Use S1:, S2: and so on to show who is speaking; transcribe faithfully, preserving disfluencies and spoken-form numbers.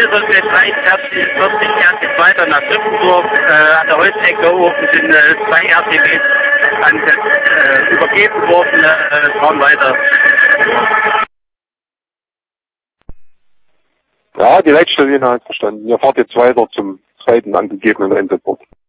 S1: Runde dreiundvierzig, vierzig erst jetzt weiter nach Düppendorf. Äh, an der Holzecke oben sind äh, zwei R T Ws an, äh, übergeben worden, äh, fahren weiter.
S2: Ja, die Leitstelle hat verstanden. Ihr fahrt jetzt weiter zum zweiten angegebenen Endeport.